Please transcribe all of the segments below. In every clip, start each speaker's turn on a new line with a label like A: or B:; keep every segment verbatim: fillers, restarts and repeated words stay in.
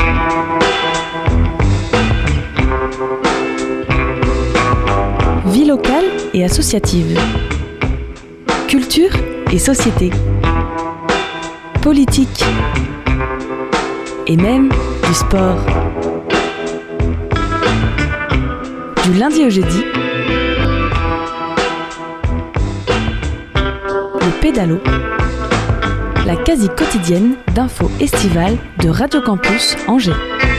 A: Vie locale et associative. Culture et société. Politique. Et même du sport. Du lundi au jeudi, le pédalo, la quasi quotidienne d'infos estivales de Radio Campus Angers.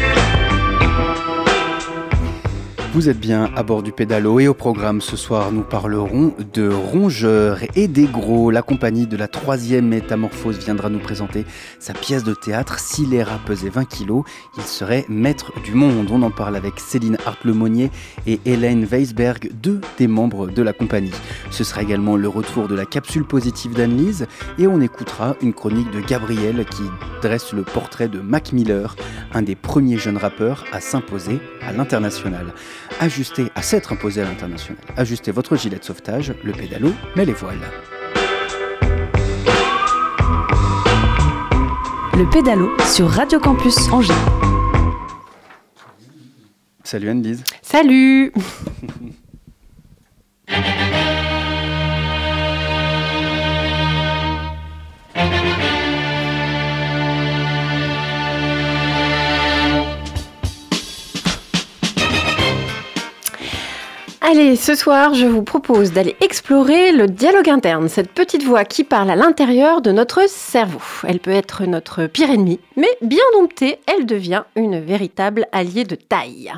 B: Vous êtes bien à bord du pédalo et au programme ce soir nous parlerons de rongeurs et des gros. La compagnie de la troisième métamorphose viendra nous présenter sa pièce de théâtre. Si les rats pesaient vingt kilos, ils seraient maîtres du monde. On en parle avec Céline Hart-Lemonnier et Hélène Weisberg, deux des membres de la compagnie. Ce sera également le retour de la capsule positive d'Anne-Lise et on écoutera une chronique de Gabriel qui dresse le portrait de Mac Miller, un des premiers jeunes rappeurs à s'imposer à l'international. Ajustez, à s'être imposé à l'international. Ajustez votre gilet de sauvetage, le pédalo, mais les voiles.
A: Le pédalo sur Radio Campus Angers.
B: Salut Anne-Lise.
C: Salut. Allez, ce soir, je vous propose d'aller explorer le dialogue interne, cette petite voix qui parle à l'intérieur de notre cerveau. Elle peut être notre pire ennemi, mais bien domptée, elle devient une véritable alliée de taille.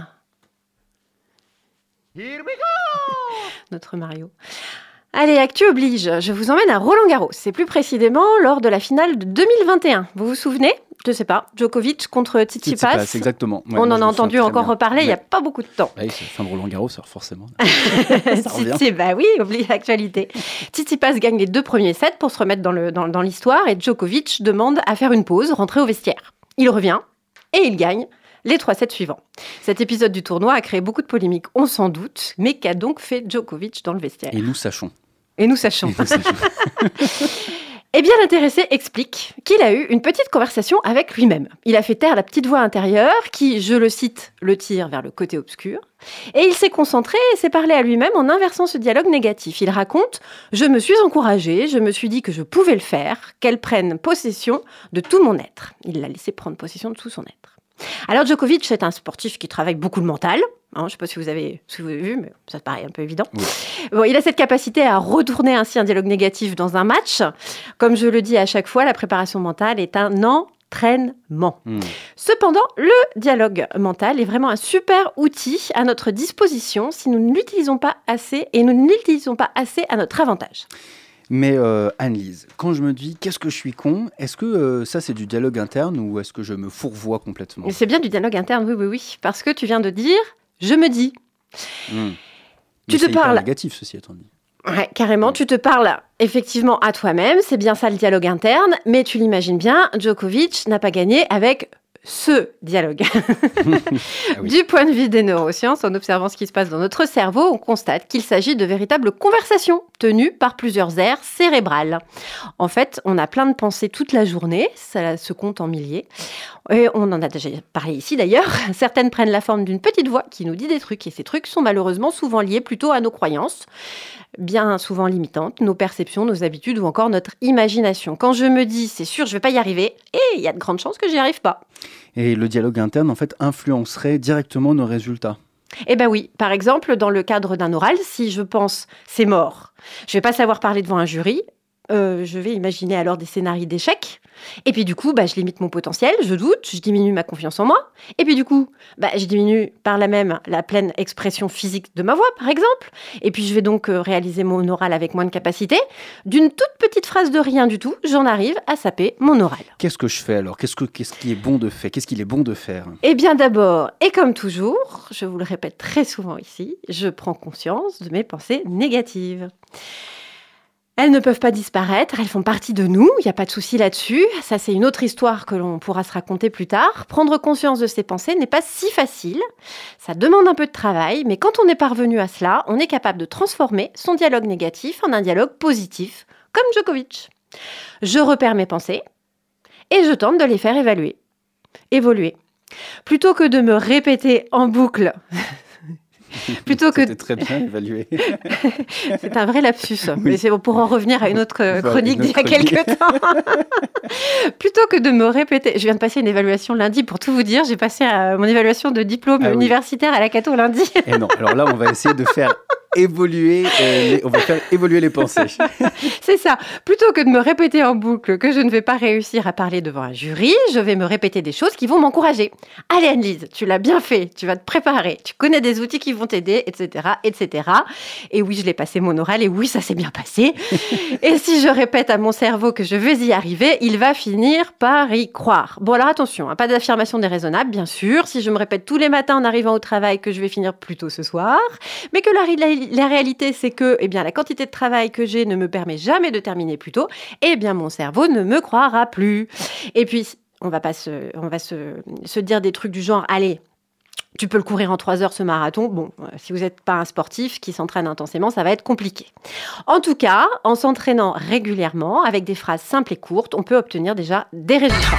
C: Here we go. Notre Mario. Allez, actu oblige, je vous emmène à Roland-Garros, et plus précisément lors de la finale de deux mille vingt et un. Vous vous souvenez ? Je sais pas, Djokovic contre Tsitsipas.
B: Tsitsipas, exactement. Ouais,
C: on
B: moi,
C: en a entendu encore reparler ouais. il n'y a pas beaucoup de temps.
B: Oui, c'est la fin de Roland-Garros, forcément.
C: Tsitsi, bah oui, oublie l'actualité. Tsitsipas gagne les deux premiers sets pour se remettre dans, le, dans, dans l'histoire, et Djokovic demande à faire une pause, rentrer au vestiaire. Il revient, et il gagne les trois sets suivants. Cet épisode du tournoi a créé beaucoup de polémiques, on s'en doute, mais qu'a donc fait Djokovic dans le vestiaire ?
B: Et nous sachons.
C: Et nous sachons.
B: Et nous sachons.
C: Eh bien, l'intéressé explique qu'il a eu une petite conversation avec lui-même. Il a fait taire la petite voix intérieure qui, je le cite, le tire vers le côté obscur. Et il s'est concentré et s'est parlé à lui-même en inversant ce dialogue négatif. Il raconte « Je me suis encouragé, je me suis dit que je pouvais le faire, qu'elle prenne possession de tout mon être. » Il l'a laissé prendre possession de tout son être. Alors Djokovic est un sportif qui travaille beaucoup le mental. Hein, je ne sais pas si vous, avez, si vous avez vu, mais ça paraît un peu évident. Oui. Bon, il a cette capacité à retourner ainsi un dialogue négatif dans un match. Comme je le dis à chaque fois, la préparation mentale est un entraînement. Mmh. Cependant, le dialogue mental est vraiment un super outil à notre disposition si nous ne l'utilisons pas assez et nous ne l'utilisons pas assez à notre avantage.
B: Mais euh, Anne-Lise, quand je me dis « qu'est-ce que je suis con », est-ce que euh, ça c'est du dialogue interne ou est-ce que je me fourvoie complètement ?
C: C'est bien du dialogue interne, oui, oui, oui. Parce que tu viens de dire « je me dis
B: mmh. ».
C: Tu
B: Mais
C: te
B: c'est
C: parles.
B: hyper négatif, ceci étant dit.
C: Ouais, carrément, mmh. tu te parles effectivement à toi-même, c'est bien ça le dialogue interne, mais tu l'imagines bien, Djokovic n'a pas gagné avec ce dialogue. ah oui. Du point de vue des neurosciences, en observant ce qui se passe dans notre cerveau, on constate qu'il s'agit de véritables conversations tenues par plusieurs aires cérébrales. En fait, on a plein de pensées toute la journée, ça se compte en milliers. Et on en a déjà parlé ici d'ailleurs. Certaines prennent la forme d'une petite voix qui nous dit des trucs, et ces trucs sont malheureusement souvent liés plutôt à nos croyances, bien souvent limitantes, nos perceptions, nos habitudes ou encore notre imagination. Quand je me dis « c'est sûr, je ne vais pas y arriver », et il y a de grandes chances que j'y arrive pas.
B: Et le dialogue interne, en fait, influencerait directement nos résultats.
C: Eh bien oui, par exemple, dans le cadre d'un oral, si je pense « c'est mort », je ne vais pas savoir parler devant un jury, euh, je vais imaginer alors des scénarios d'échecs. Et puis du coup, bah, je limite mon potentiel, je doute, je diminue ma confiance en moi. Et puis du coup, bah, je diminue par là même la pleine expression physique de ma voix, par exemple. Et puis je vais donc euh, réaliser mon oral avec moins de capacité. D'une toute petite phrase de rien du tout, j'en arrive à saper mon oral.
B: Qu'est-ce que je fais alors ? Qu'est-ce, que, qu'est-ce qui est bon de faire ? Qu'est-ce qu'il est bon de faire ?
C: Eh bien d'abord, et comme toujours, je vous le répète très souvent ici, je prends conscience de mes pensées négatives. Elles ne peuvent pas disparaître, elles font partie de nous, il n'y a pas de souci là-dessus. Ça, c'est une autre histoire que l'on pourra se raconter plus tard. Prendre conscience de ses pensées n'est pas si facile. Ça demande un peu de travail, mais quand on est parvenu à cela, on est capable de transformer son dialogue négatif en un dialogue positif, comme Djokovic. Je repère mes pensées et je tente de les faire évaluer, évoluer. Plutôt que de me répéter en boucle... Plutôt que...
B: C'était très bien évalué.
C: C'est un vrai lapsus, oui. Mais c'est pour en revenir à une autre chronique
B: une autre
C: d'il y a
B: chronique.
C: quelques temps. Plutôt que de me répéter... Je viens de passer une évaluation lundi, pour tout vous dire. J'ai passé à mon évaluation de diplôme
B: ah,
C: universitaire
B: oui.
C: à la Cato lundi.
B: Et non, alors là, on va essayer de faire évoluer, euh, les... on va faire évoluer les pensées.
C: C'est ça. Plutôt que de me répéter en boucle que je ne vais pas réussir à parler devant un jury, je vais me répéter des choses qui vont m'encourager. Allez Anne-Lise, tu l'as bien fait, tu vas te préparer, tu connais des outils qui vont t'aider, et cetera, et cetera. Et oui, je l'ai passé mon oral, et oui, ça s'est bien passé. Et si je répète à mon cerveau que je vais y arriver, il va finir par y croire. Bon, alors attention, hein, pas d'affirmation déraisonnable, bien sûr. Si je me répète tous les matins en arrivant au travail que je vais finir plus tôt ce soir, mais que la, la, la réalité, c'est que eh bien, la quantité de travail que j'ai ne me permet jamais de terminer plus tôt, eh bien, mon cerveau ne me croira plus. Et puis, on va pas se, on va se, se dire des trucs du genre, allez, tu peux le courir en trois heures ce marathon. Bon, euh, si vous n'êtes pas un sportif qui s'entraîne intensément, ça va être compliqué. En tout cas, en s'entraînant régulièrement, avec des phrases simples et courtes, on peut obtenir déjà des résultats.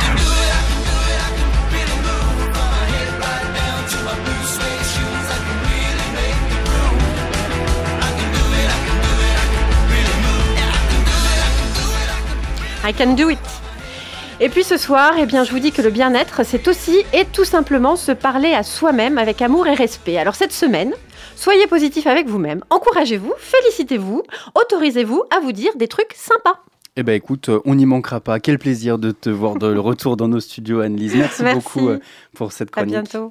C: I can do it. Et puis ce soir, eh bien, je vous dis que le bien-être, c'est aussi et tout simplement se parler à soi-même avec amour et respect. Alors cette semaine, soyez positif avec vous-même, encouragez-vous, félicitez-vous, autorisez-vous à vous dire des trucs sympas.
B: Eh bien écoute, on n'y manquera pas. Quel plaisir de te voir de retour dans nos studios, Anne-Lise. Merci,
C: Merci
B: beaucoup pour cette chronique.
C: À bientôt.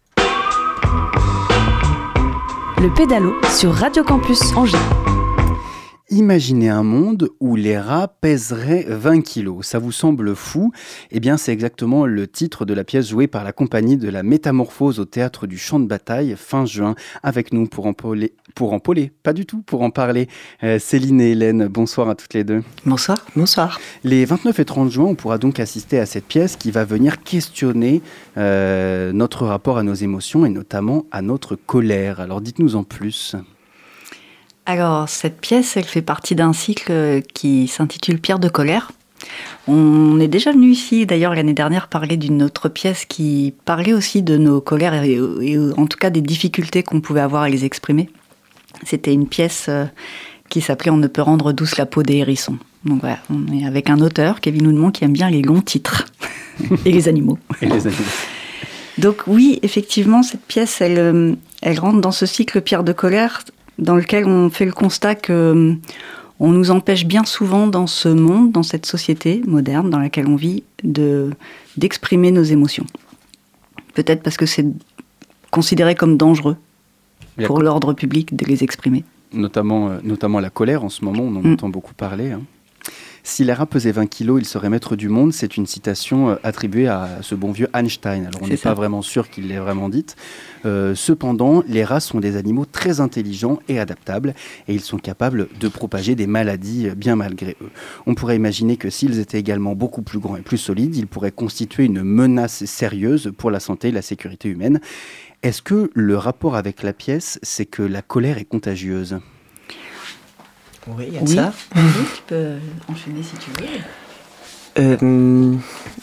A: Le pédalo sur Radio Campus Angers.
B: Imaginez un monde où les rats pèseraient vingt kilos. Ça vous semble fou ? Eh bien, c'est exactement le titre de la pièce jouée par la compagnie de la Métamorphose au Théâtre du Champ de Bataille fin juin. Avec nous pour en parler, pour en parler, pas du tout, pour en parler, euh, Céline et Hélène. Bonsoir à toutes les deux.
D: Bonsoir. Bonsoir.
B: Les vingt-neuf et trente juin, on pourra donc assister à cette pièce qui va venir questionner euh, notre rapport à nos émotions et notamment à notre colère. Alors, dites-nous en plus.
D: Alors, cette pièce, elle fait partie d'un cycle qui s'intitule Pierre de colère. On est déjà venu ici, d'ailleurs, l'année dernière, parler d'une autre pièce qui parlait aussi de nos colères et, et en tout cas des difficultés qu'on pouvait avoir à les exprimer. C'était une pièce qui s'appelait « On ne peut rendre douce la peau des hérissons ». Donc voilà, on est avec un auteur, Kevin Houdemont, qui aime bien les longs titres et les animaux.
B: Et les animaux.
D: Donc oui, effectivement, cette pièce, elle, elle rentre dans ce cycle Pierre de colère, dans lequel on fait le constat que on nous empêche bien souvent dans ce monde, dans cette société moderne dans laquelle on vit, de, d'exprimer nos émotions. Peut-être parce que c'est considéré comme dangereux pour quoi l'ordre public de les exprimer.
B: Notamment, euh, notamment la colère, en ce moment, on en
D: mmh.
B: entend beaucoup parler. Hein. Si les rats pesaient vingt kilos, ils seraient maîtres du monde. C'est une citation attribuée à ce bon vieux Einstein. Alors, on n'est pas vraiment sûr qu'il l'ait vraiment dite. Euh, cependant, les rats sont des animaux très intelligents et adaptables, et ils sont capables de propager des maladies bien malgré eux. On pourrait imaginer que s'ils étaient également beaucoup plus grands et plus solides, ils pourraient constituer une menace sérieuse pour la santé et la sécurité humaine. Est-ce que le rapport avec la pièce, c'est que la colère est contagieuse ?
E: Oui, il y a
D: oui.
E: ça.
D: Oui, tu peux enchaîner si tu veux.
E: Euh,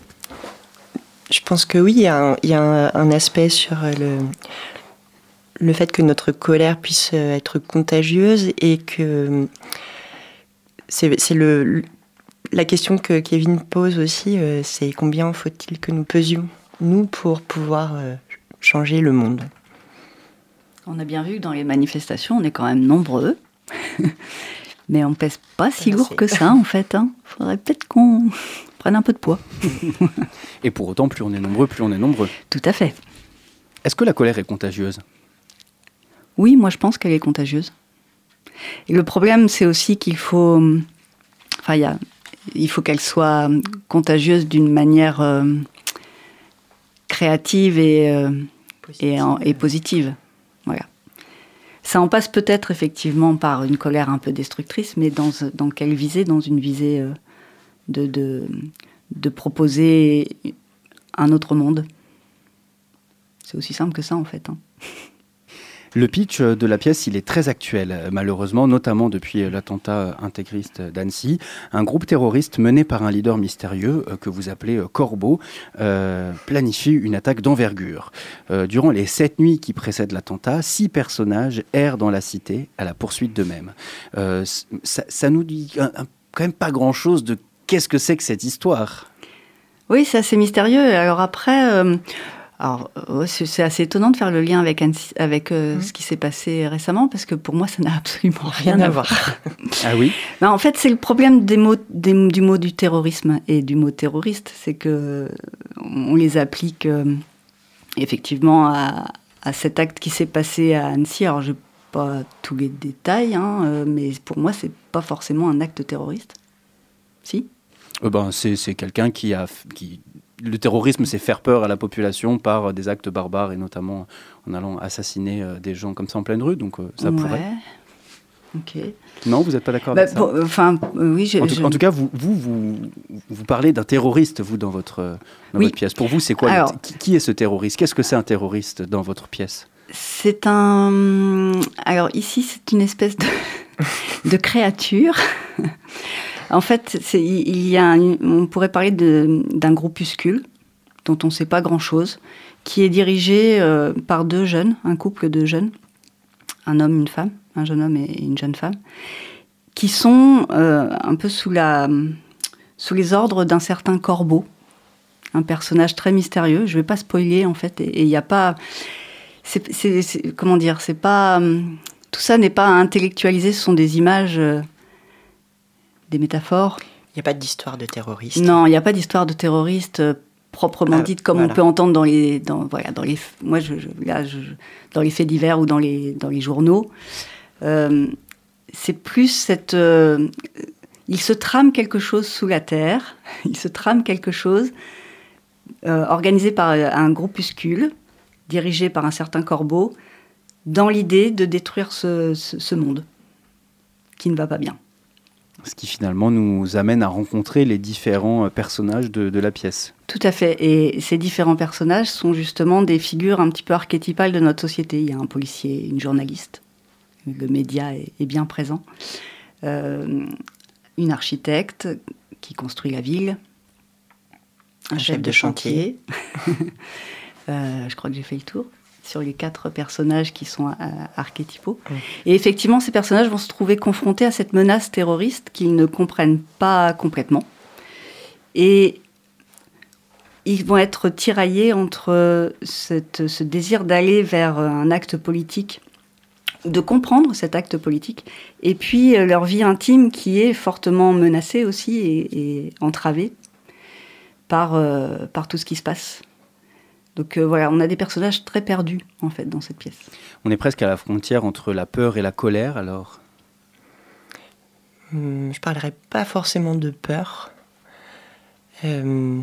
E: je pense que oui, il y a un, il y a un, un aspect sur le, le fait que notre colère puisse être contagieuse et que c'est, c'est le, la question que Kevin pose aussi, c'est combien faut-il que nous pesions, nous, pour pouvoir changer le monde.
D: On a bien vu que dans les manifestations, on est quand même nombreux. Mais on ne pèse pas si lourd que ça, en fait. Il hein. faudrait peut-être qu'on prenne un peu de poids.
B: Et pour autant, plus on est nombreux, plus on est nombreux.
D: Tout à fait.
B: Est-ce que la colère est contagieuse ?
D: Oui, moi je pense qu'elle est contagieuse. Et le problème, c'est aussi qu'il faut... Enfin, y a, il faut qu'elle soit contagieuse d'une manière euh, créative et, euh, positive. Et, en, et positive. Voilà. Ça en passe peut-être effectivement par une colère un peu destructrice, mais dans, dans quelle visée ? Dans une visée euh, de, de, de proposer un autre monde. C'est aussi simple que ça en fait. Hein.
B: Le pitch de la pièce, il est très actuel, malheureusement, notamment depuis l'attentat intégriste d'Annecy. Un groupe terroriste mené par un leader mystérieux, euh, que vous appelez euh, Corbeau, euh, planifie une attaque d'envergure. Euh, durant les sept nuits qui précèdent l'attentat, six personnages errent dans la cité à la poursuite d'eux-mêmes. Euh, ça, ça nous dit un, un, quand même pas grand-chose de qu'est-ce que c'est que cette histoire.
D: Oui, c'est assez mystérieux. Alors après... Euh... Alors, c'est assez étonnant de faire le lien avec, Annecy, avec euh, mmh. ce qui s'est passé récemment, parce que pour moi, ça n'a absolument rien, rien à voir.
B: Ah oui ?
D: Non, en fait, c'est le problème des mots, des, du mot du terrorisme et du mot terroriste, c'est que on les applique euh, effectivement à, à cet acte qui s'est passé à Annecy. Alors, je n'ai pas tous les détails, hein, euh, mais pour moi, c'est pas forcément un acte terroriste. Si ?
B: Euh, ben, c'est, c'est quelqu'un qui a... Qui... Le terrorisme, c'est faire peur à la population par des actes barbares et notamment en allant assassiner des gens comme ça en pleine rue. Donc ça
D: ouais.
B: pourrait.
D: Ok.
B: Non, vous n'êtes pas d'accord
D: bah,
B: avec ça
D: bon, Enfin, euh, oui. Je,
B: en, tout,
D: je...
B: en tout cas, vous, vous, vous, vous parlez d'un terroriste, vous, dans votre, dans
D: oui.
B: votre pièce. Pour vous, c'est quoi
D: Alors,
B: le, qui, qui est ce terroriste ? Qu'est-ce que c'est un terroriste dans votre pièce ?
D: C'est un... Alors ici, c'est une espèce de, de créature. En fait, c'est, il y a un, on pourrait parler de, d'un groupuscule dont on ne sait pas grand-chose, qui est dirigé euh, par deux jeunes, un couple de jeunes, un homme, une femme, un jeune homme et une jeune femme, qui sont euh, un peu sous, la, sous les ordres d'un certain Corbeau, un personnage très mystérieux. Je ne vais pas spoiler, en fait, et il n'y a pas... C'est, c'est, c'est, comment dire, c'est pas... Tout ça n'est pas intellectualisé, ce sont des images... Euh, des métaphores.
E: Il n'y a pas d'histoire de terroriste.
D: Non, il n'y a pas d'histoire de terroriste euh, proprement ah, dite, comme voilà. on peut entendre dans les, dans, voilà, dans les, moi, je, je, là, je, dans les faits divers ou dans les, dans les journaux. Euh, c'est plus cette... Euh, il se trame quelque chose sous la terre, il se trame quelque chose euh, organisé par un groupuscule, dirigé par un certain Corbeau, dans l'idée de détruire ce, ce, ce monde, qui ne va pas bien.
B: Ce qui finalement nous amène à rencontrer les différents personnages de, de la pièce.
D: Tout à fait. Et ces différents personnages sont justement des figures un petit peu archétypales de notre société. Il y a un policier, une journaliste, le média est, est bien présent, euh, une architecte qui construit la ville, un, un chef, chef de chantier. chantier. euh, je crois que j'ai fait le tour sur les quatre personnages qui sont euh, archétypaux. Mmh. Et effectivement, ces personnages vont se trouver confrontés à cette menace terroriste qu'ils ne comprennent pas complètement. Et ils vont être tiraillés entre cette, ce désir d'aller vers un acte politique, de comprendre cet acte politique, et puis leur vie intime qui est fortement menacée aussi et, et entravée par, euh, par tout ce qui se passe. Donc euh, voilà, on a des personnages très perdus, en fait, dans cette pièce.
B: On est presque à la frontière entre la peur et la colère, alors ?
E: hum, Je ne parlerai pas forcément de peur. Euh...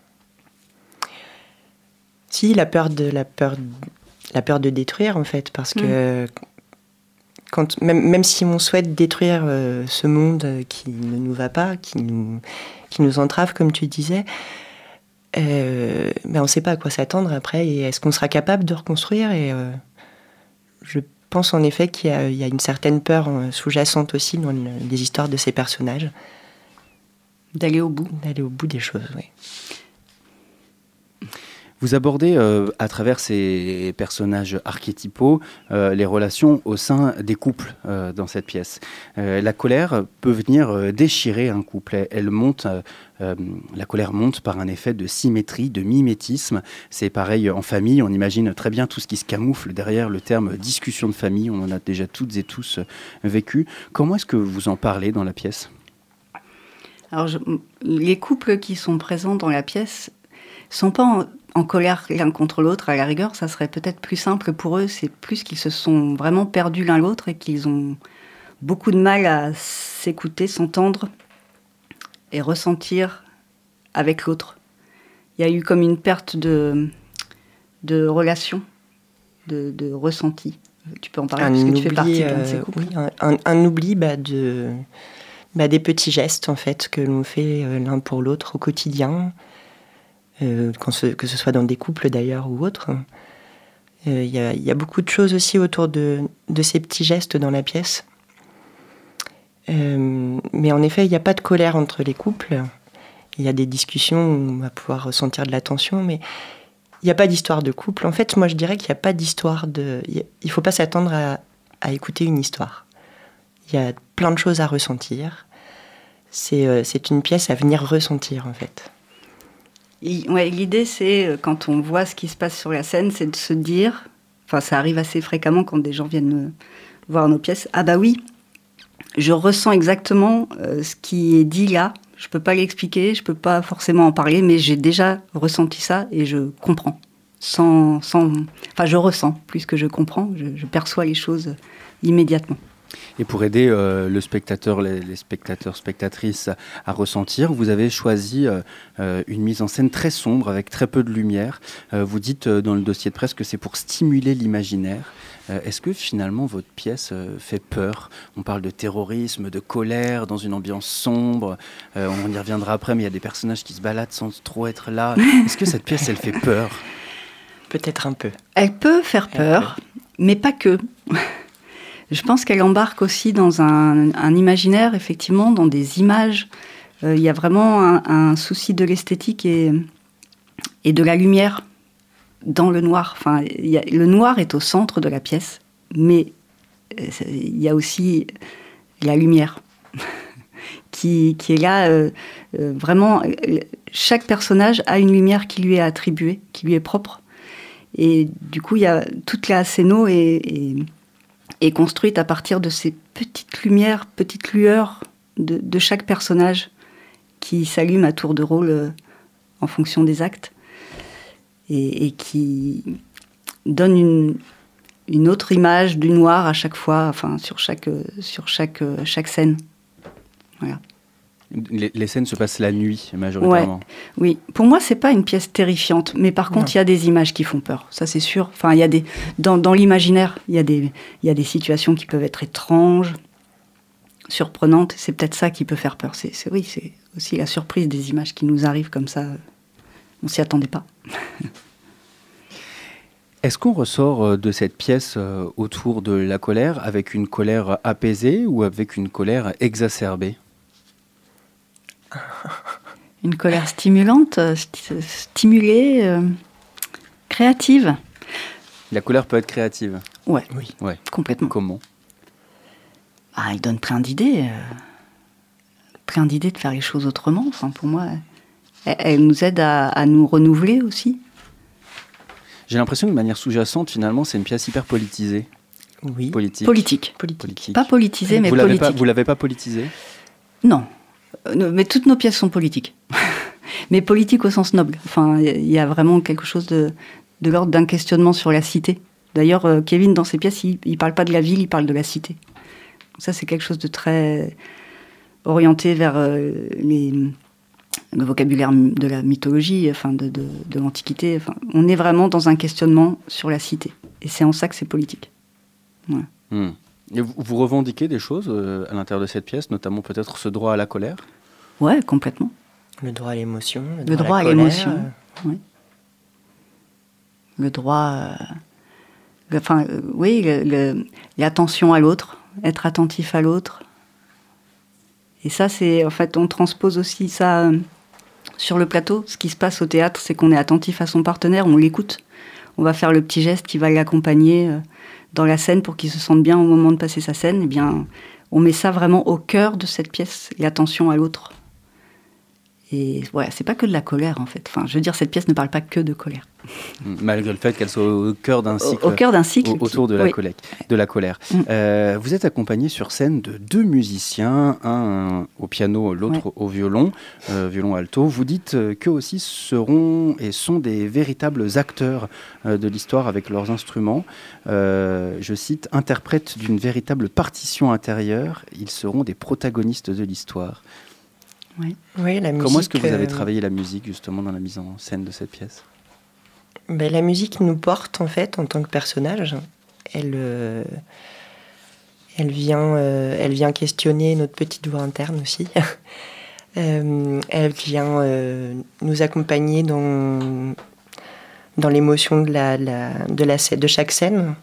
E: Si, la peur de, la peur, la peur de détruire, en fait, parce que... Mmh. Quand, même, même si on souhaite détruire euh, ce monde qui ne nous va pas, qui nous, qui nous entrave, comme tu disais... Euh, ben on ne sait pas à quoi s'attendre après, et est-ce qu'on sera capable de reconstruire, et euh, je pense en effet qu'il y a, il y a une certaine peur sous-jacente aussi dans le, les histoires de ces personnages.
D: D'aller au bout.
E: D'aller au bout des choses, oui.
B: Vous abordez euh, à travers ces personnages archétypaux euh, les relations au sein des couples euh, dans cette pièce. Euh, la colère peut venir euh, déchirer un couple. Elle, elle monte, euh, euh, la colère monte par un effet de symétrie, de mimétisme. C'est pareil en famille. On imagine très bien tout ce qui se camoufle derrière le terme discussion de famille. On en a déjà toutes et tous euh, vécu. Comment est-ce que vous en parlez dans la pièce ?
D: Alors, je, les couples qui sont présents dans la pièce sont pas en, en colère l'un contre l'autre. À la rigueur, ça serait peut-être plus simple pour eux. C'est plus qu'ils se sont vraiment perdus l'un l'autre et qu'ils ont beaucoup de mal à s'écouter, s'entendre et ressentir avec l'autre. Il y a eu comme une perte de, de relation, de, de ressenti. Tu peux en parler, un parce que oubli, tu fais partie d'un de ces couples.
E: Oui, un, un, un oubli bah, de, bah, des petits gestes en fait, que l'on fait euh, l'un pour l'autre au quotidien. Euh, ce, que ce soit dans des couples d'ailleurs ou autres. Il euh, y, y a beaucoup de choses aussi autour de, de ces petits gestes dans la pièce. Euh, mais en effet, il n'y a pas de colère entre les couples. Il y a des discussions où on va pouvoir ressentir de la tension, mais il n'y a pas d'histoire de couple. En fait, moi, je dirais qu'il n'y a pas d'histoire de... Il ne faut pas s'attendre à, à écouter une histoire. Il y a plein de choses à ressentir. C'est, euh, c'est une pièce à venir ressentir, en fait.
D: Et, ouais, l'idée, c'est, quand on voit ce qui se passe sur la scène, c'est de se dire... Enfin, ça arrive assez fréquemment quand des gens viennent voir nos pièces. Ah bah oui, je ressens exactement euh, ce qui est dit là. Je ne peux pas l'expliquer, je ne peux pas forcément en parler, mais j'ai déjà ressenti ça et je comprends. Sans, sans, enfin, je ressens plus que je comprends, je, je perçois les choses immédiatement.
B: Et pour aider euh, le spectateur, les, les spectateurs, spectatrices à, à ressentir, vous avez choisi euh, une mise en scène très sombre, avec très peu de lumière. Euh, vous dites euh, dans le dossier de presse que c'est pour stimuler l'imaginaire. Euh, est-ce que finalement votre pièce euh, fait peur ? On parle de terrorisme, de colère, dans une ambiance sombre. Euh, on y reviendra après, mais il y a des personnages qui se baladent sans trop être là. Est-ce que cette pièce, elle fait peur ?
E: Peut-être un peu.
D: Elle peut faire peur, peut. mais pas que. Je pense qu'elle embarque aussi dans un, un imaginaire, effectivement, dans des images. Euh, il y a vraiment un, un souci de l'esthétique et, et de la lumière dans le noir. Enfin, il y a, le noir est au centre de la pièce, mais il y a aussi la lumière qui, qui est là. Euh, euh, vraiment, chaque personnage a une lumière qui lui est attribuée, qui lui est propre. Et du coup, il y a toute la scéno et, et est construite à partir de ces petites lumières, petites lueurs de, de chaque personnage qui s'allument à tour de rôle euh, en fonction des actes et, et qui donnent une, une autre image du noir à chaque fois, enfin sur chaque, sur chaque, chaque scène. Voilà.
B: Les, les scènes se passent la nuit, majoritairement.
D: Ouais, oui, pour moi, c'est pas une pièce terrifiante, mais par contre, il y a des images qui font peur, ça c'est sûr. Enfin, il y a des dans, dans l'imaginaire, il y a des il y a des situations qui peuvent être étranges, surprenantes. C'est peut-être ça qui peut faire peur. C'est, c'est oui, c'est aussi la surprise des images qui nous arrivent comme ça. On s'y attendait pas.
B: Est-ce qu'on ressort de cette pièce autour de la colère avec une colère apaisée ou avec une colère exacerbée ?
D: Une colère stimulante, st- stimulée, euh, créative.
B: La colère peut être créative.
D: Ouais,
B: oui, ouais.
D: Complètement.
B: Comment ?
D: Ah, elle donne plein d'idées, euh, plein d'idées de faire les choses autrement. Enfin, pour moi, elle, elle nous aide à, à nous renouveler aussi.
B: J'ai l'impression que de manière sous-jacente, finalement, c'est une pièce hyper politisée.
E: Oui.
D: Politique. Politique.
E: Politique.
B: Politique.
D: Pas politisée, mais
B: vous
D: politique.
B: L'avez pas, vous l'avez pas politisée ?
D: Non. Mais toutes nos pièces sont politiques. Mais politiques au sens noble. Enfin, il y a vraiment quelque chose de, de l'ordre d'un questionnement sur la cité. D'ailleurs, Kevin, dans ses pièces, il ne parle pas de la ville, il parle de la cité. Ça, c'est quelque chose de très orienté vers euh, les, le vocabulaire de la mythologie, enfin, de, de, de l'Antiquité. Enfin, on est vraiment dans un questionnement sur la cité. Et c'est en ça que c'est politique. Ouais.
B: Mmh. Et vous, vous revendiquez des choses euh, à l'intérieur de cette pièce, notamment peut-être ce droit à la colère ?
D: Ouais, complètement.
E: Le droit à l'émotion. Le droit,
D: le droit
E: à,
D: à,
E: la
D: à
E: colère,
D: l'émotion.
E: euh...
D: Oui. Le droit. Euh, le, enfin, euh, oui, le, le, l'attention à l'autre, être attentif à l'autre. Et ça, c'est. En fait, on transpose aussi ça euh, sur le plateau. Ce qui se passe au théâtre, c'est qu'on est attentif à son partenaire, on l'écoute. On va faire le petit geste qui va l'accompagner euh, dans la scène pour qu'il se sente bien au moment de passer sa scène. Eh bien, on met ça vraiment au cœur de cette pièce, l'attention à l'autre. Et ouais, c'est pas que de la colère, en fait. Enfin, je veux dire, cette pièce ne parle pas que de colère.
B: Malgré le fait qu'elle soit au cœur d'un cycle,
D: au, au cœur d'un cycle
B: au, autour
D: qui...
B: de, la
D: oui.
B: colère, de la colère. Mm. Euh, vous êtes accompagné sur scène de deux musiciens, un au piano, l'autre ouais. au violon, euh, violon alto. Vous dites qu'eux aussi seront et sont des véritables acteurs euh, de l'histoire avec leurs instruments. Euh, je cite, « Interprètes d'une véritable partition intérieure, ils seront des protagonistes de l'histoire ».
D: Oui.
E: Oui, la musique,
B: Comment est-ce que vous avez
E: euh...
B: travaillé la musique justement dans la mise en scène de cette pièce ?
E: Ben, la musique nous porte en fait en tant que personnage. Elle, euh, elle, vient, euh, elle vient questionner notre petite voix interne aussi. euh, elle vient euh, nous accompagner dans, dans l'émotion de, la, la, de, la, de chaque scène.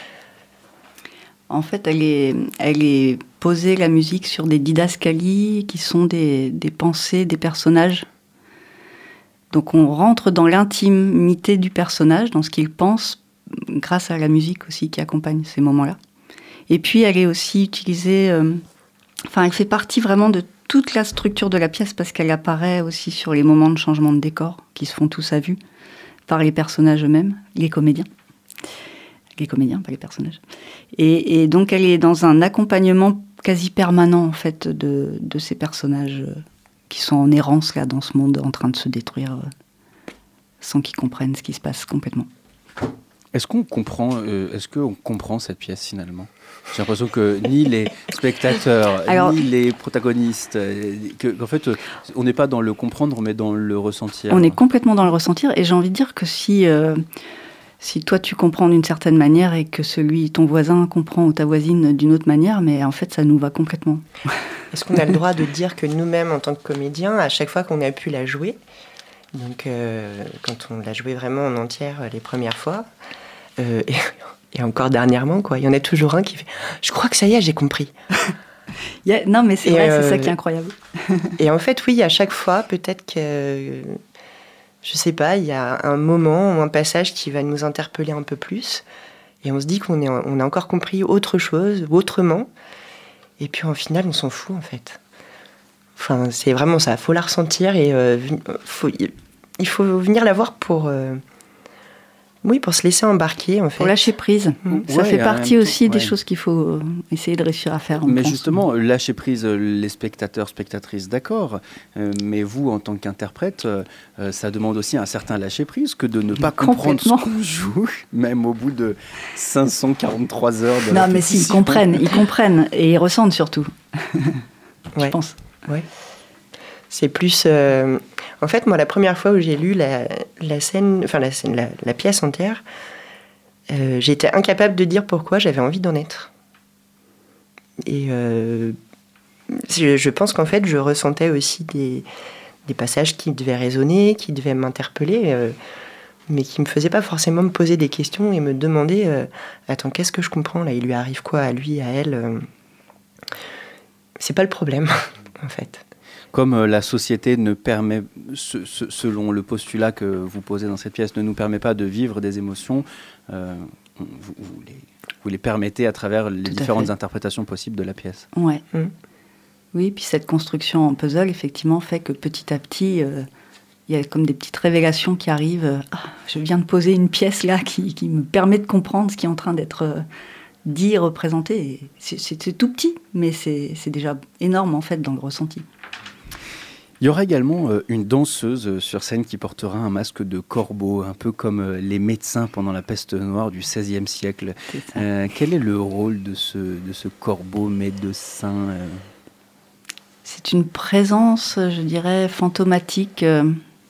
D: En fait, elle est, elle est posée, la musique, sur des didascalies qui sont des, des pensées des personnages. Donc on rentre dans l'intimité du personnage, dans ce qu'il pense, grâce à la musique aussi qui accompagne ces moments-là. Et puis elle est aussi utilisée... Euh, enfin, elle fait partie vraiment de toute la structure de la pièce parce qu'elle apparaît aussi sur les moments de changement de décor qui se font tous à vue par les personnages eux-mêmes, les comédiens. Les comédiens, pas les personnages. Et, et donc elle est dans un accompagnement quasi permanent en fait de, de ces personnages euh, qui sont en errance là dans ce monde en train de se détruire euh, sans qu'ils comprennent ce qui se passe complètement.
B: Est-ce qu'on comprend, euh, est-ce qu'on comprend cette pièce finalement ? J'ai l'impression que ni les spectateurs, Alors, ni les protagonistes, que, qu'en fait, on n'est pas dans le comprendre, mais dans le ressentir.
D: On est complètement dans le ressentir, et j'ai envie de dire que si, euh, si toi tu comprends d'une certaine manière et que celui, ton voisin comprend ou ta voisine d'une autre manière, mais en fait ça nous va complètement.
E: Est-ce qu'on a le droit de dire que nous-mêmes, en tant que comédiens, à chaque fois qu'on a pu la jouer, donc euh, quand on l'a jouée vraiment en entière les premières fois, euh, et, et encore dernièrement, quoi, il y en a toujours un qui fait « Je crois que ça y est, j'ai compris ».
D: Yeah, non, mais c'est et vrai, euh, c'est ça qui est incroyable.
E: Et en fait, oui, à chaque fois, peut-être que, je sais pas, il y a un moment ou un passage qui va nous interpeller un peu plus, et on se dit qu'on est, on a encore compris autre chose, autrement, et puis en final, on s'en fout, en fait. Enfin, c'est vraiment ça, il faut la ressentir, et euh, faut, il faut venir la voir pour... Euh, Oui, pour se laisser embarquer, en fait.
D: Pour lâcher prise. Mmh. Ça ouais, fait partie aussi
B: temps,
D: des
B: ouais.
D: choses qu'il faut essayer de réussir à faire.
B: Mais
D: pense.
B: justement, lâcher prise, les spectateurs, spectatrices, d'accord. Euh, mais vous, en tant qu'interprète, euh, ça demande aussi un certain lâcher prise que de ne pas comprendre ce qu'on joue, même au bout de cinq cent quarante-trois heures de
D: Non,
B: répétition.
D: mais s'ils comprennent, ils comprennent et ils ressentent surtout.
E: Ouais.
D: Je pense.
E: Ouais. C'est plus... Euh... En fait, moi, la première fois où j'ai lu la, la scène, enfin la, scène, la, la pièce entière, euh, j'étais incapable de dire pourquoi j'avais envie d'en être. Et euh, je, je pense qu'en fait, je ressentais aussi des, des passages qui devaient résonner, qui devaient m'interpeller, euh, mais qui me faisaient pas forcément me poser des questions et me demander euh, attends, qu'est-ce que je comprends là ? Il lui arrive quoi à lui, à elle euh... C'est pas le problème, en fait.
B: Comme la société ne permet, selon le postulat que vous posez dans cette pièce, ne nous permet pas de vivre des émotions, euh, vous, vous, les, vous les permettez à travers les Tout différentes interprétations possibles de la pièce.
D: Ouais. Mmh. Oui, puis cette construction en puzzle, effectivement, fait que petit à petit, il euh, y a comme des petites révélations qui arrivent. Ah, je viens de poser une pièce là qui, qui me permet de comprendre ce qui est en train d'être euh, dit, représenté. C'est, c'est, c'est tout petit, mais c'est, c'est déjà énorme en fait dans le ressenti.
B: Il y aura également euh, une danseuse euh, sur scène qui portera un masque de corbeau, un peu comme euh, les médecins pendant la peste noire du seizième siècle. Euh, quel est le rôle de ce, de ce corbeau médecin euh...
D: C'est une présence, je dirais, fantomatique euh,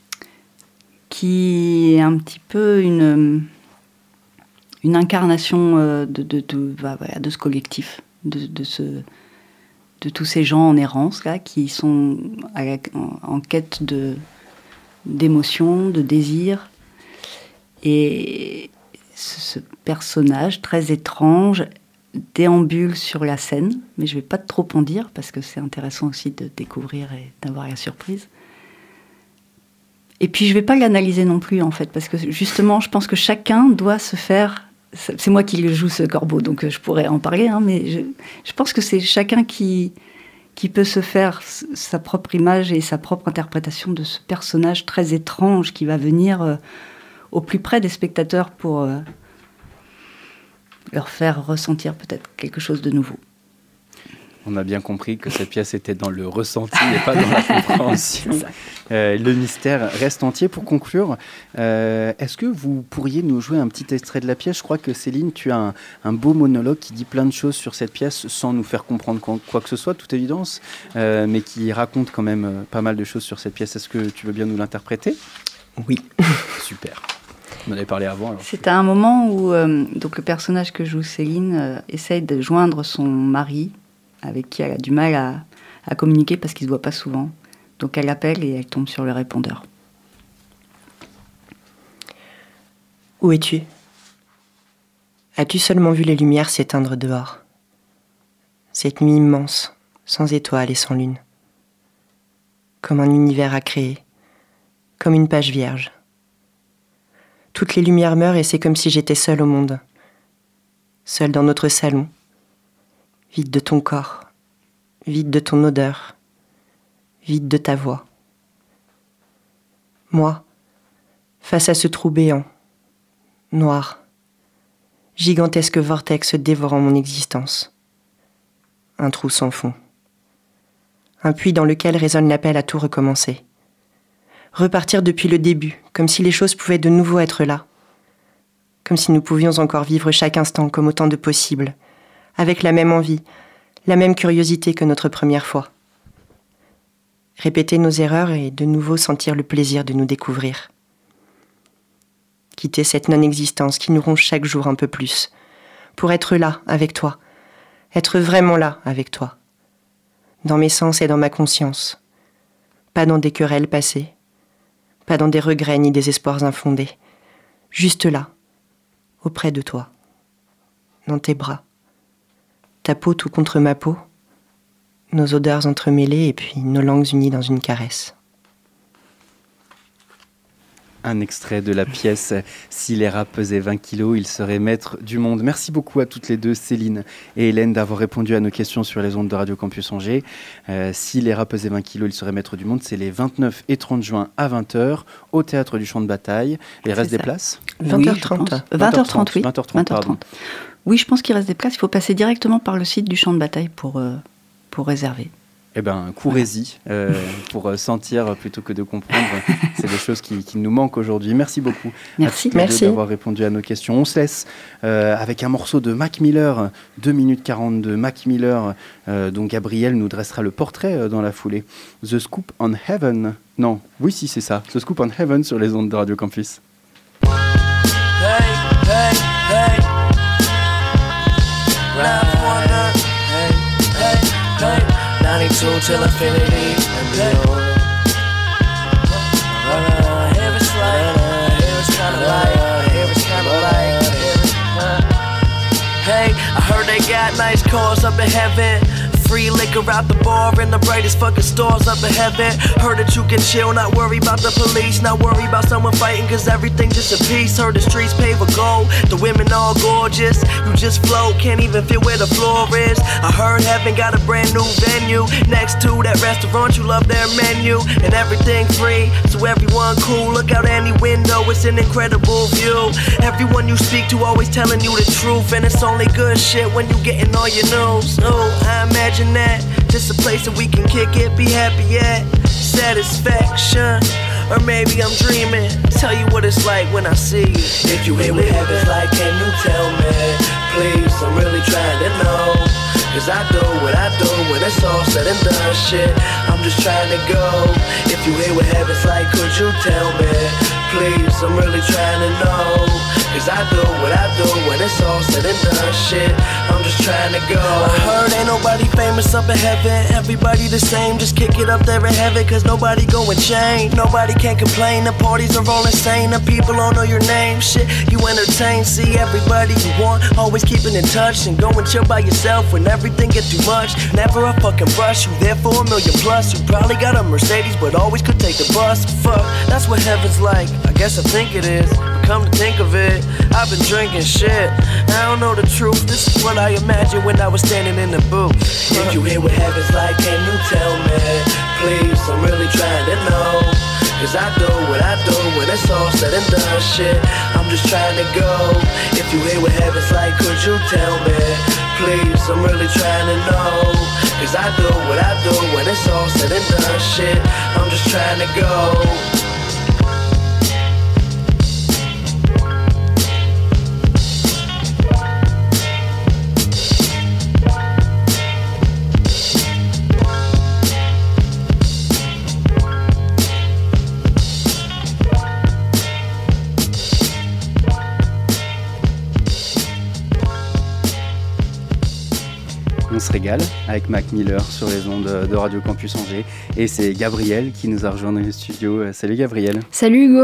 D: qui est un petit peu une, une incarnation euh, de, de, de, bah, voilà, de ce collectif, de, de ce... de tous ces gens en errance là, qui sont à la, en, en quête de, d'émotions, de désirs. Et ce, ce personnage très étrange déambule sur la scène, mais je ne vais pas trop en dire, parce que c'est intéressant aussi de découvrir et d'avoir la surprise. Et puis je ne vais pas l'analyser non plus, en fait, parce que justement, je pense que chacun doit se faire... C'est moi qui le joue, ce corbeau, donc je pourrais en parler, hein, mais je, je pense que c'est chacun qui, qui peut se faire sa propre image et sa propre interprétation de ce personnage très étrange qui va venir euh, au plus près des spectateurs pour euh, leur faire ressentir peut-être quelque chose de nouveau.
B: On a bien compris que cette pièce était dans le ressenti et pas dans la compréhension. Euh, le mystère reste entier. Pour conclure, euh, est-ce que vous pourriez nous jouer un petit extrait de la pièce ? Je crois que Céline, tu as un, un beau monologue qui dit plein de choses sur cette pièce sans nous faire comprendre quoi, quoi que ce soit, de toute évidence, euh, mais qui raconte quand même euh, pas mal de choses sur cette pièce. Est-ce que tu veux bien nous l'interpréter ?
E: Oui.
B: Super. On en avait parlé avant. Alors.
D: C'est à un moment où euh, donc le personnage que joue Céline euh, essaye de joindre son mari, avec qui elle a du mal à, à communiquer parce qu'ils ne se voient pas souvent. Donc elle appelle et elle tombe sur le répondeur.
E: Où es-tu ? As-tu seulement vu les lumières s'éteindre dehors ? Cette nuit immense, sans étoiles et sans lune. Comme un univers à créer, comme une page vierge. Toutes les lumières meurent et c'est comme si j'étais seule au monde. Seule dans notre salon, vide de ton corps, vide de ton odeur, vide de ta voix. Moi, face à ce trou béant, noir, gigantesque vortex dévorant mon existence. Un trou sans fond. Un puits dans lequel résonne l'appel à tout recommencer. Repartir depuis le début, comme si les choses pouvaient de nouveau être là. Comme si nous pouvions encore vivre chaque instant comme autant de possible, avec la même envie, la même curiosité que notre première fois. Répéter nos erreurs et de nouveau sentir le plaisir de nous découvrir. Quitter cette non-existence qui nous ronge chaque jour un peu plus, pour être là avec toi, être vraiment là avec toi, dans mes sens et dans ma conscience, pas dans des querelles passées, pas dans des regrets ni des espoirs infondés, juste là, auprès de toi, dans tes bras, ta peau tout contre ma peau, nos odeurs entremêlées et puis nos langues unies dans une caresse.
B: Un extrait de la pièce « Si les rats pesaient vingt kilos, ils seraient maîtres du monde ». Merci beaucoup à toutes les deux, Céline et Hélène, d'avoir répondu à nos questions sur les ondes de Radio Campus Angers. Euh, si les rats pesaient vingt kilos, ils seraient maîtres du monde. C'est les vingt-neuf et trente juin à vingt heures au Théâtre du Champ de Bataille. Il reste des places ?
E: vingt heures trente.
D: Oui, vingt heures trente, oui.
B: vingt heures trente, pardon.
D: Oui, je pense qu'il reste des places. Il faut passer directement par le site du Champ de Bataille pour, euh, pour réserver.
B: Eh bien, courez-y euh, pour sentir plutôt que de comprendre. C'est des choses qui, qui nous manquent aujourd'hui. Merci beaucoup
D: Merci.
B: à tous les
E: Merci.
B: deux d'avoir répondu à nos questions. On se laisse euh, avec un morceau de Mac Miller, deux minutes quarante-deux. Mac Miller, euh, dont Gabriel nous dressera le portrait euh, dans la foulée. The Scoop on Heaven. Non, oui, si, c'est ça. The Scoop on Heaven sur les ondes de Radio Campus.
F: Hey, hey, hey. Round one, hey, hey, hey. ninety-two till infinity and beyond. Uh, here it's like, uh, here it's kinda like, uh, here it's kinda like, here it's, uh. Hey, I heard they got nice cars up in heaven. Free liquor out the bar in the brightest fucking stores up in heaven. Heard that you can chill, not worry about the police, not worry about someone fighting, cause everything just a piece. Heard the streets paved with gold, the women all gorgeous. You just float, can't even feel where the floor is. I heard heaven got a brand new venue next to that restaurant, you love their menu. And everything free, so everyone cool. Look out any window, it's an incredible view. Everyone you speak to always telling you the truth, and it's only good shit when you getting all your news. Oh, I imagine that, just a place that we can kick it, be happy at, satisfaction. Or maybe I'm dreaming, tell you what it's like when I see you. If you hear what heaven's like, can you tell me? Please, I'm really trying to know. Cause I do what I do when it's all said and done, shit, I'm just trying to go. If you hear what heaven's like, could you tell me? Please, I'm really trying to know. Cause I do what I do when it's all said and done, shit, I'm just trying to go. I heard ain't nobody famous up in heaven, everybody the same, just kick it up there in heaven. Cause nobody going change, nobody can complain, the parties are all insane, the people all know your name, shit, you entertain, see everybody you want, always keeping in touch, and go and chill by yourself when everything get too much, never a fucking rush, you there for a million plus, you probably got a Mercedes, but always could take the bus, fuck, that's what heaven's like, I guess I think it is, but come to think of it, I've been drinking shit, I don't know the truth, this is what I imagined when I was standing in the booth. If you hear what heaven's like, can you tell me? Please, I'm really trying to know. Cause I do what I do when it's all said and done, shit, I'm just trying to go. If you hear what heaven's like, could you tell me? Please, I'm really trying to know. Cause I do what I do when it's all said and done, shit, I'm just trying to go.
B: On se régale avec Mac Miller sur les ondes de Radio Campus Angers. Et c'est Gabriel qui nous a rejoint dans les studios. Salut Gabriel.
G: Salut Hugo.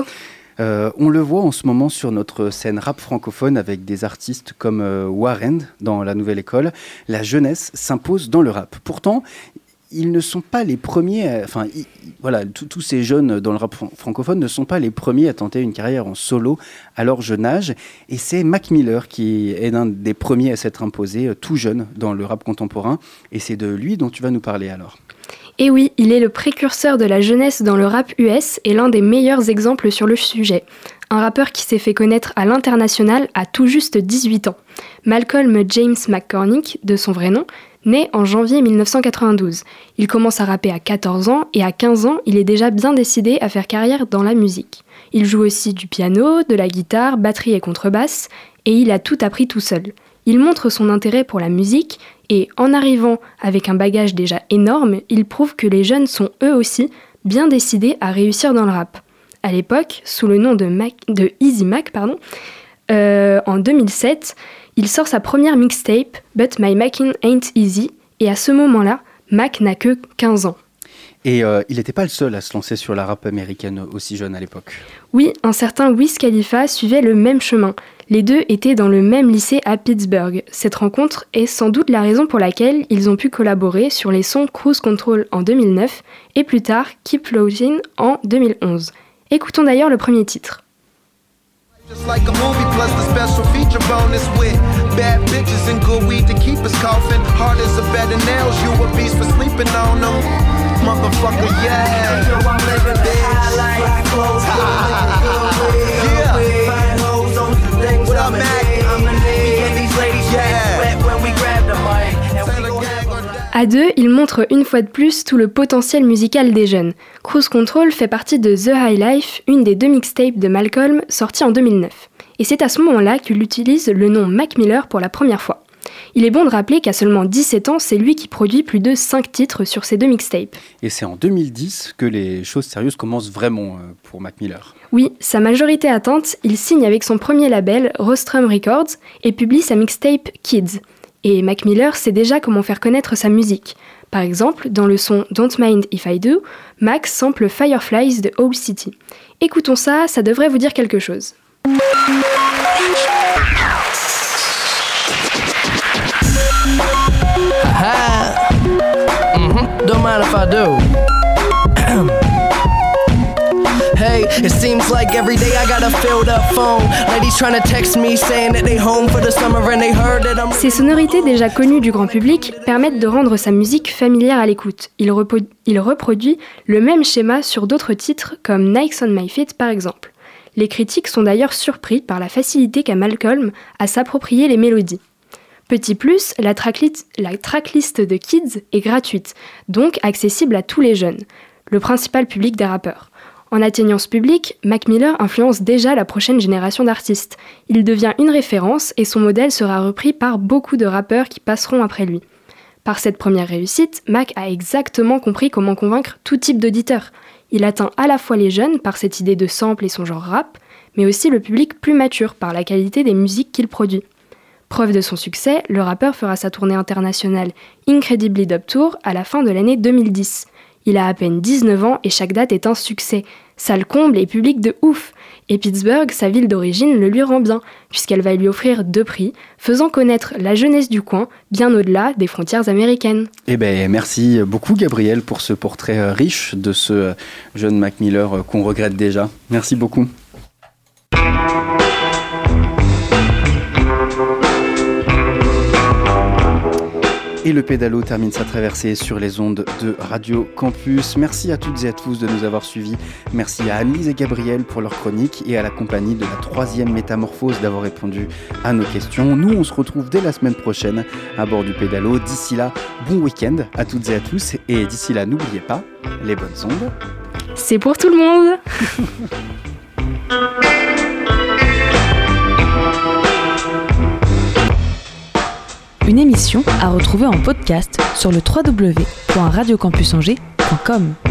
B: Euh, on le voit en ce moment sur notre scène rap francophone avec des artistes comme euh, Warren dans La Nouvelle École. La jeunesse s'impose dans le rap. Pourtant, ils ne sont pas les premiers, à, enfin, ils, voilà, tous ces jeunes dans le rap francophone ne sont pas les premiers à tenter une carrière en solo à leur jeune âge. Et c'est Mac Miller qui est l'un des premiers à s'être imposé euh, tout jeune dans le rap contemporain. Et c'est de lui dont tu vas nous parler alors.
G: Et oui, il est le précurseur de la jeunesse dans le rap U S et l'un des meilleurs exemples sur le sujet. Un rappeur qui s'est fait connaître à l'international à tout juste dix-huit ans. Malcolm James McCormick, de son vrai nom, né en janvier dix-neuf cent quatre-vingt-douze. Il commence à rapper à quatorze ans et à quinze ans, il est déjà bien décidé à faire carrière dans la musique. Il joue aussi du piano, de la guitare, batterie et contrebasse, et il a tout appris tout seul. Il montre son intérêt pour la musique et, en arrivant avec un bagage déjà énorme, il prouve que les jeunes sont eux aussi bien décidés à réussir dans le rap. À l'époque, sous le nom de, Mac, de Easy Mac, pardon, euh, en deux mille sept, il sort sa première mixtape, But My Mackin' Ain't Easy, et à ce moment-là, Mac n'a que quinze ans.
B: Et euh, il n'était pas le seul à se lancer sur la rap américaine aussi jeune à l'époque.
G: Oui, un certain Wiz Khalifa suivait le même chemin. Les deux étaient dans le même lycée à Pittsburgh. Cette rencontre est sans doute la raison pour laquelle ils ont pu collaborer sur les sons Cruise Control en deux mille neuf et plus tard Keep Floating en deux mille onze. Écoutons d'ailleurs le premier titre.
H: Just like a movie plus the special feature bonus with bad bitches and good weed to keep us coughing. Hard as a bed of nails, you a beast for sleeping on them. Motherfucker, yeah. Yo, I'm living high like clothes. Yeah. Fine hoes on the things. What up, Mac? I'm a nigga. Get these ladies wet when we grab the mic. And we go
G: À deux, il montre une fois de plus tout le potentiel musical des jeunes. Cruise Control fait partie de The High Life, une des deux mixtapes de Malcolm, sortie en deux mille neuf. Et c'est à ce moment-là qu'il utilise le nom Mac Miller pour la première fois. Il est bon de rappeler qu'à seulement dix-sept ans, c'est lui qui produit plus de cinq titres sur ces deux mixtapes.
B: Et c'est en deux mille dix que les choses sérieuses commencent vraiment pour Mac Miller.
G: Oui, sa majorité atteinte, il signe avec son premier label, Rostrum Records, et publie sa mixtape Kids. Et Mac Miller sait déjà comment faire connaître sa musique. Par exemple, dans le son Don't Mind If I Do, Mac sample Fireflies de Owl City. Écoutons ça, ça devrait vous dire quelque chose.
F: Mm-hmm. Don't mind if I do. Hey, it seems like every day I got a filled up phone. Ladies trying to text me saying that they home for the summer and they heard that I'm...
G: Ces sonorités déjà connues du grand public permettent de rendre sa musique familière à l'écoute. Il, repo- il reproduit le même schéma sur d'autres titres comme Nikes on My Feet par exemple. Les critiques sont d'ailleurs surpris par la facilité qu'a Malcolm à s'approprier les mélodies. Petit plus, la tracklist, la tracklist de Kids est gratuite, donc accessible à tous les jeunes, le principal public des rappeurs. En atteignant ce public, Mac Miller influence déjà la prochaine génération d'artistes. Il devient une référence et son modèle sera repris par beaucoup de rappeurs qui passeront après lui. Par cette première réussite, Mac a exactement compris comment convaincre tout type d'auditeur. Il atteint à la fois les jeunes par cette idée de sample et son genre rap, mais aussi le public plus mature par la qualité des musiques qu'il produit. Preuve de son succès, le rappeur fera sa tournée internationale Incredibly Dub Tour à la fin de l'année deux mille dix. Il a à peine dix-neuf ans et chaque date est un succès. Salle comble et public de ouf. Et Pittsburgh, sa ville d'origine, le lui rend bien, puisqu'elle va lui offrir deux prix, faisant connaître la jeunesse du coin, bien au-delà des frontières américaines.
B: Eh ben, merci beaucoup Gabriel pour ce portrait riche de ce jeune Mac Miller qu'on regrette déjà. Merci beaucoup. Et le pédalo termine sa traversée sur les ondes de Radio Campus. Merci à toutes et à tous de nous avoir suivis. Merci à Anne-Lise et Gabriel pour leur chronique et à la compagnie de la troisième métamorphose d'avoir répondu à nos questions. Nous, on se retrouve dès la semaine prochaine à bord du pédalo. D'ici là, bon week-end à toutes et à tous. Et d'ici là, n'oubliez pas, les bonnes ondes,
G: c'est pour tout le monde.
A: Une émission à retrouver en podcast sur le w w w point radio campus angers point com.